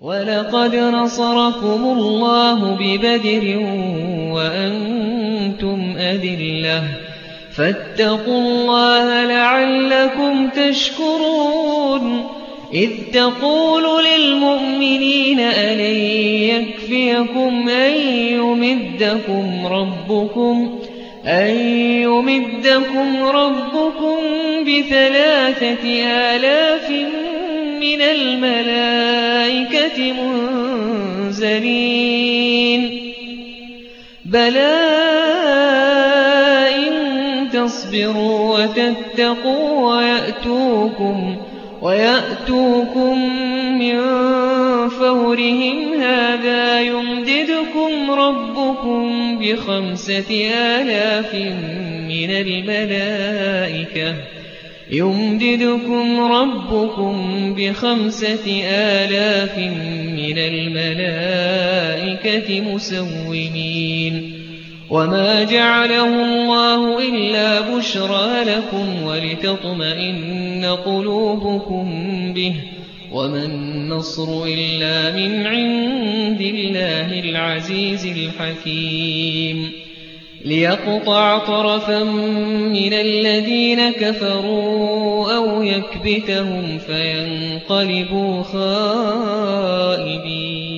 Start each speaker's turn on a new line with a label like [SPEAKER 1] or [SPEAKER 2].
[SPEAKER 1] وَلَقَدْ نَصَرَكُمُ اللَّهُ بِبَدْرٍ وَأَنتُمْ أَذِلَّةٌ فَاتَّقُوا اللَّهَ لَعَلَّكُمْ تَشْكُرُونَ إِذْ تَقُولُ لِلْمُؤْمِنِينَ أَلَن يَكْفِيَكُمْ أَن يُمِدَّكُمْ رَبُّكُم ب3,000 مِّنَ الْمَلَائِكَةِ مُنزَلِينَ بَلَىٰ إِن تَصْبِرُوا وَتَتَّقُوا وَيَأْتُوكُم مِّن فَوْرِهِمْ هَٰذَا يُمْدِدْكُمْ رَبُّكُم ب5,000 مِّنَ الْمَلَائِكَةِ مُسَوِّمِينَ وَمَا جَعَلَهُ اللَّهُ إِلَّا بُشْرَىٰ لَكُمْ وَلِتَطْمَئِنَّ قُلُوبُكُم بِهِ ۗ وَمَا النَّصْرُ إِلَّا مِنْ عِندِ اللَّهِ الْعَزِيزِ الْحَكِيمِ لِيَقْطَعَ طَرَفًا مِّنَ الَّذِينَ كَفَرُوا أَوْ يَكْبِتَهُمْ فَيَنقَلِبُوا خَائِبِينَ